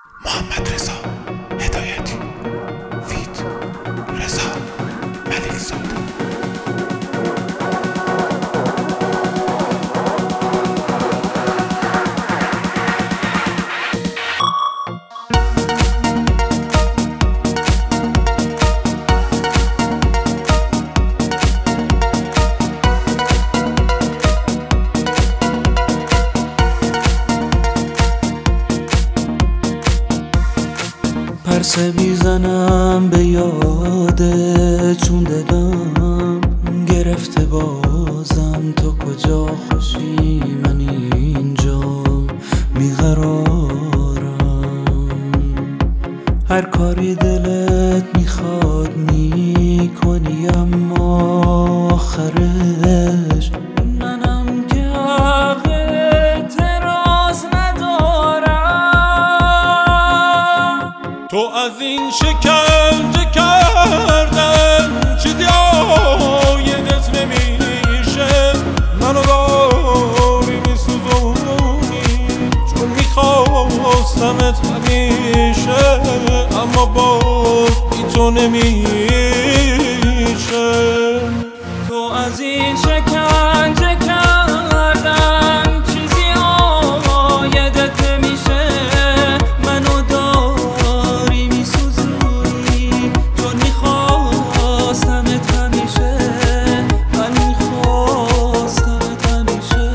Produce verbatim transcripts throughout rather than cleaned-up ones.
محمد رضا هدایتی فیت رضا ملک زاده. پرسه میزنم به یاده چون دلم گرفته بازم. تو کجا خوشی من اینجا بیقرارم. هر کاری دلت میخواد میکنی اما آخرش منم که حق اعتراض ندارم. تو از این شکنجه کردن چیزی آیدت نمیشه. منو داری میسوزونی چون میخواستمت همیشه، اما باز بی تو نمیشه. تو از این شکنجه کردن چیزی آیدت نمیشه. منو داری میسوزونی چون میخواستمت همیشه. من میخواستمت همیشه.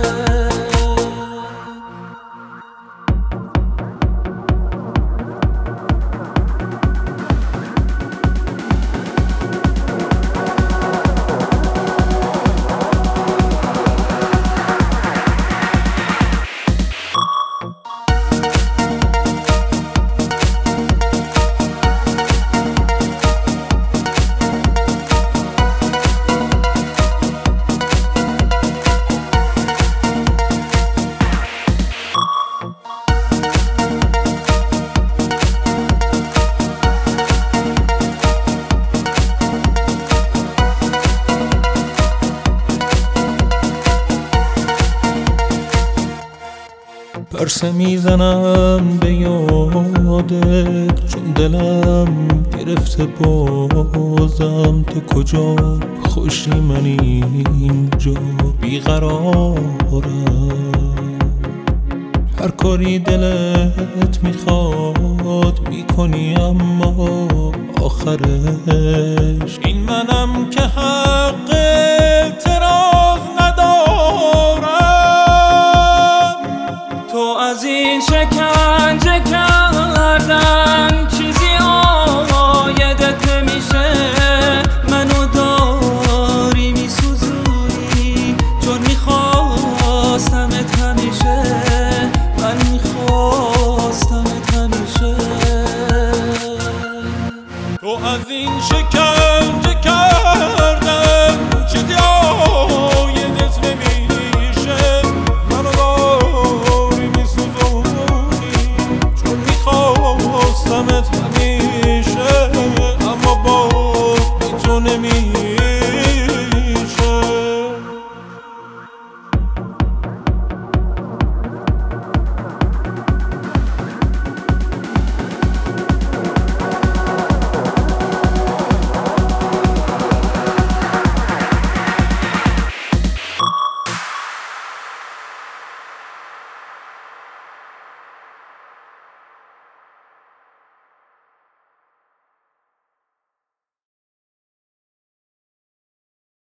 پرسه میزنم به یادت چون دلم گرفته بازم. تو کجا خوشی من اینجا بیقرارم. هر کاری دلت میخواد میکنی اما آخرش این منم که حق اعتراض ندارم. تو از این شکنجه کردن